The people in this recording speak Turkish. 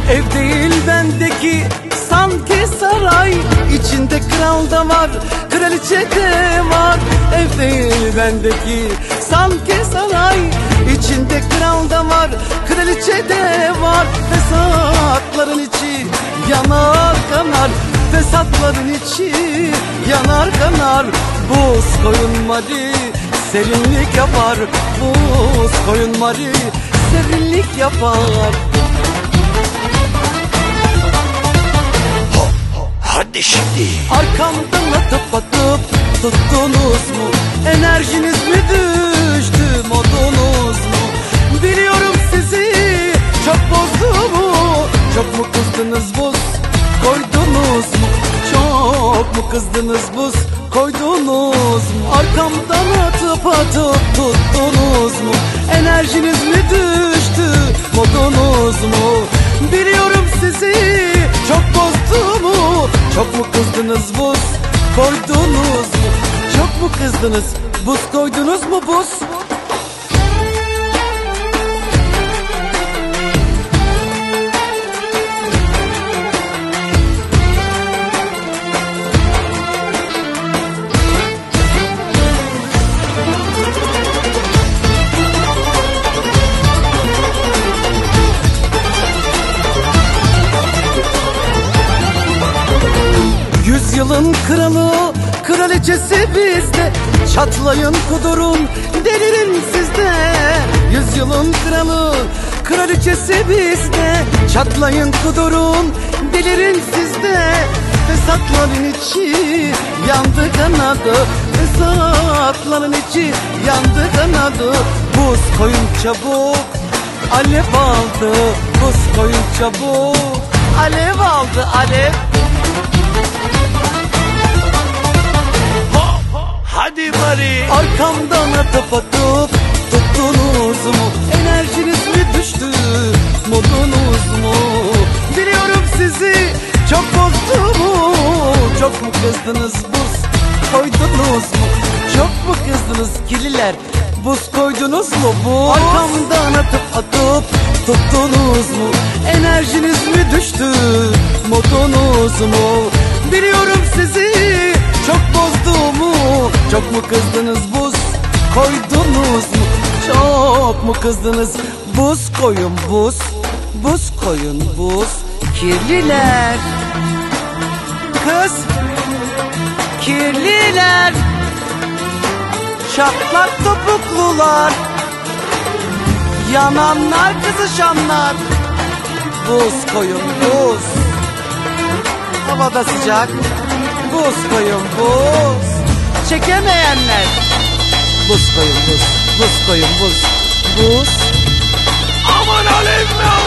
Ev değil bendeki sanki saray, içinde kral da var, kraliçe de var. Ev değil bendeki sanki saray, içinde kral da var, kraliçe de var. Fesatların içi yanar kanar, fesatların içi yanar kanar. Buz koyun Mari serinlik yapar, buz koyun Mari serinlik yapar. Hadi şimdi. Arkamdan atıp atıp tuttunuz mu? Enerjiniz mi düştü, modunuz mu? Biliyorum sizi çok bozdu mu? Çok mu kızdınız, buz koydunuz mu? Çok mu kızdınız, buz koydunuz mu? Arkamdan atıp atıp tuttunuz mu? Enerjiniz mi düştü, modunuz mu? Biliyorum sizi çok bozdu mu? Çok mu kızdınız, buz koydunuz mu? Çok mu kızdınız, buz koydunuz mu, buz? 100 yılın kralı, kraliçesi bizde. Çatlayın, kudurun, delirin sizde. 100 yılın kralı, kraliçesi bizde. Çatlayın, kudurun, delirin sizde. Fesatların içi yandı kanadı, fesatların içi yandı kanadı. Buz koyun çabuk, alev aldı. Buz koyun çabuk, alev aldı, alev. Hadi Mari. Arkamdan atıp atıp tuttunuz mu? Enerjiniz mi düştü, modunuz mu? Biliyorum sizi çok bozdu mu? Çok mu kızdınız, buz koydunuz mu? Çok mu kızdınız kirliler, buz koydunuz mu? Bu arkamdan atıp tuttunuz mu? Enerjiniz mi düştü, modunuz mu? Biliyorum sizi çok bozdu mu? Çok mu kızdınız, buz koydunuz mu? Çok mu kızdınız, buz koyun, buz. Buz koyun, buz. Kirliler, kız kirliler, çatlak topuklular, yananlar, kızışanlar. Buz koyun, buz. Havada sıcak, buz koyun, buz. Çekemeyenler, buz koyun, buz. Buz koyun, buz. Buz. Aman alev mi?